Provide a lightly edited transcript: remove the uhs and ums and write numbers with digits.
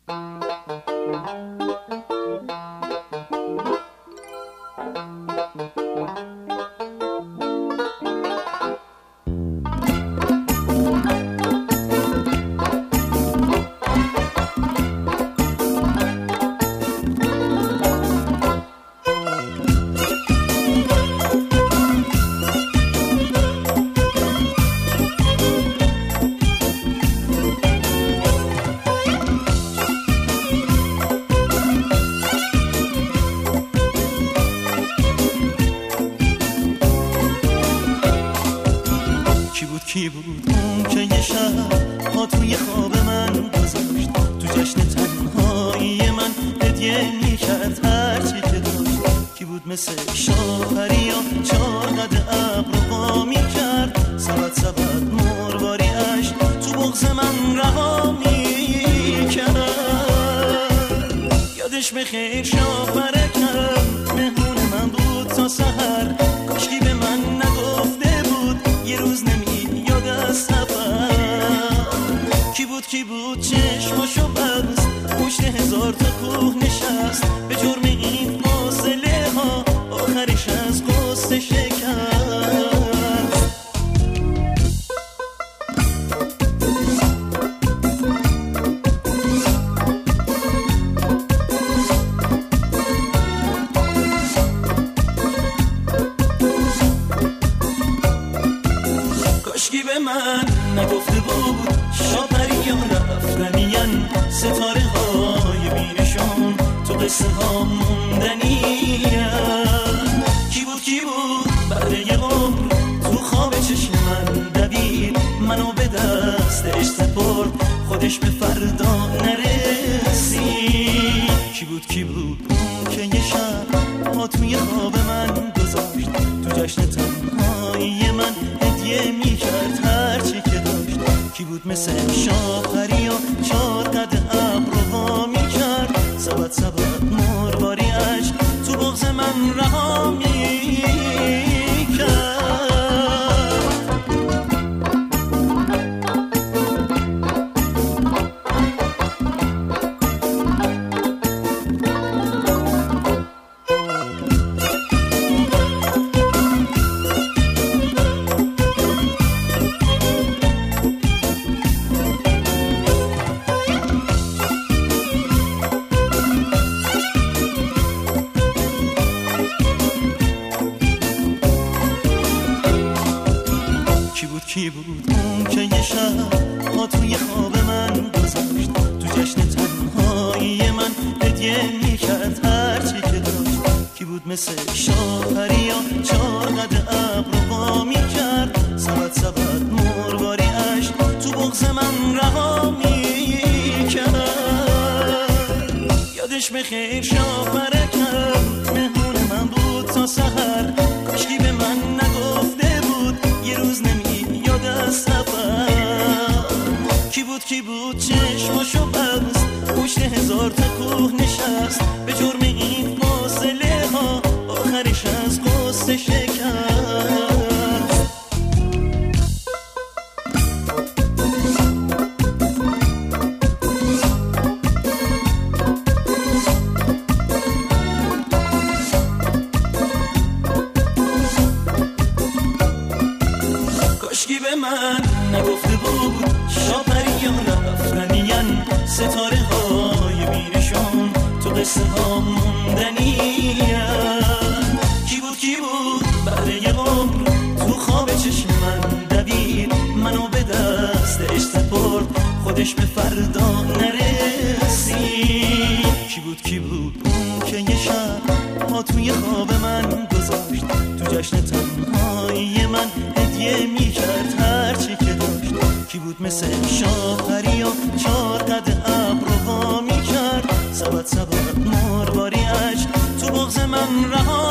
کی بود اون که یه شب ها توی خواب من گذاشت، تو جشن تنهایی من هدیه میکرد هرچی که داشت. کی بود مثل شاپری و 4 قد ابر وا میکرد، سبد سبد مرواریش تو بغض من رها میکرد. یادش بخیر شاپرکم مهمون من بود تا سحر، کاشکی به من نگفته بود یه روز نمیاد از سفر. کی بود چشماشو بست، پشت 1000 تا کوه نشست، به جرم این فاصله ها آخرش از قصه شکست. کاشکی به من نگفته بود شاپریان رفتنین، ستاره های بینشون تو قصه ها موندنین. کی بود بعد یه عمر تو خواب چشم من دوید، منو به دستش سپرد خودش به فردا نرسید. کی بود اون که یه شب ها توی خواب من گذاشت، تو جشن تنهایی من هدیه میکرد هرچی که داشت. کی بود مثل شاپری و 4 قد ابر وا میکرد، سبد سبد مرواریش تو بغض من رها میکرد. کی بود اون که یه شب ها توی خواب من گذاشت، تو جشن تنهایی من هدیه میکرد هرچی که داشت. کی بود مثل شاپری و 4 قد ابر وا میکرد، سبد سبد مرواریش تو بغض من رها میکرد. یادش بخیر شاپرکم مهمون من بود تا سحر، کاشکی به من نگفته بود یه روز نمیاد از سفر. کی بود چشماشو بست، پشت 1000 تا کوه نشست، به جرم این فاصله ها آخرش از قصه شکست. کاشکی به من نگفته بود شاپریان رفتنین، ستاره های بینشون تو قصه ها موندنین. کی بود بعد یه عمر تو خواب چشم من دوید، منو به دستش سپرد خودش به فردا نرسید. کی بود اون که یه شب ها توی خواب من گذاشت، تو جشن تنهایی من هدیه میکرد هرچی که داشت. کی بود مثل شاپری و 4 قد ابر وا میکرد، سبد سبد مرواریش تو بغض من رها